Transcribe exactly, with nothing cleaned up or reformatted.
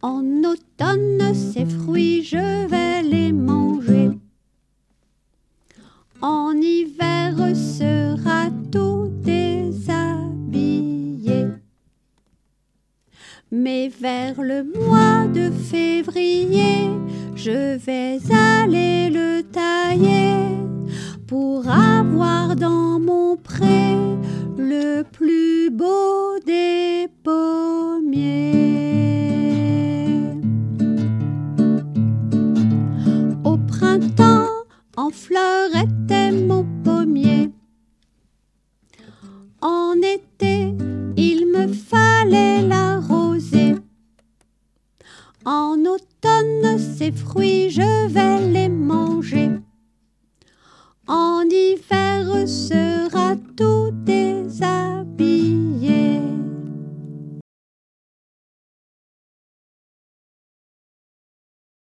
En automne, ces fruits, je vais les manger. En hiver sera tout déshabillé. Mais vers le mois de février, je vais aller le tailler pour avoir dans mon pré le plus beau des